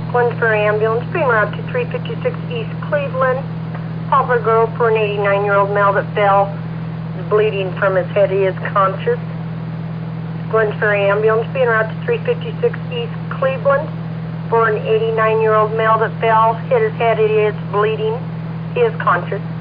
Glen Ferry ambulance, being route to 356 East Cleveland. Poplar Grove for an 89-year-old male that fell. Is bleeding from his head. He is conscious. Glen Ferry ambulance, being route to 356 East Cleveland for an 89-year-old male that fell, hit his head. He is bleeding. He is conscious.